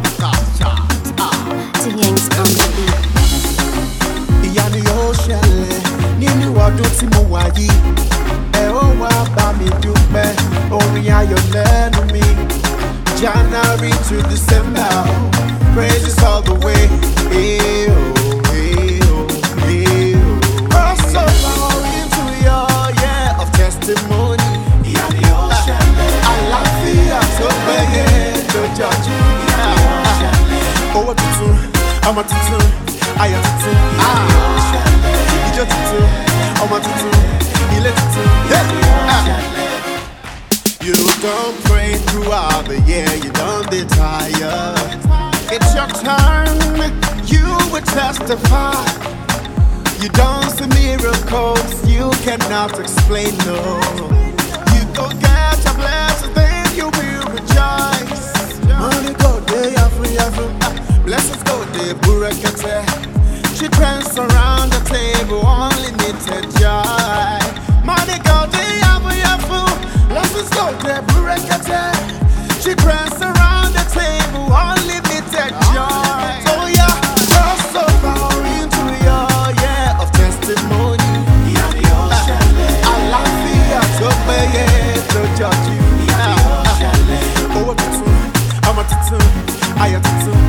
Yanks on the beat. Ìyá ni yóò ṣẹlẹ̀ nínú ọdún tí mo wà yìí. Ẹ ó wá bá mi dúpẹ́, orin ayọ̀ lẹ́nu mi. January to December, praises all the way. Hey, oh, hey, oh, hey, oh. Cross over into your year of testimony. Ìyá ni yóò ṣẹlẹ̀. Àlàáfíà tó péye lójoojúmọ́. Ìyá ni yóò ṣẹlẹ̀. Owó tuntun, ọmọ tuntun, ayọ̀ tuntun. Ijó tuntun, ọmọ tuntun, ilé tuntun. You don't pray throughout the year, you don't get tired. It's your turn, you will testify. You don't see miracles, you cannot explain, no. You go get a blessing, then you will rejoice. Money go day after, blessings go day, burekete. Children surround the table, unlimited joy. Money go day after, blessings go day, burekete. Children surround the table, unlimited joy. So yeah, cross over into your year of testimony. Àlàáfíà tó péye lójoojúmọ́. Owó tuntun, ọmọ tuntun, ayọ̀ tuntun.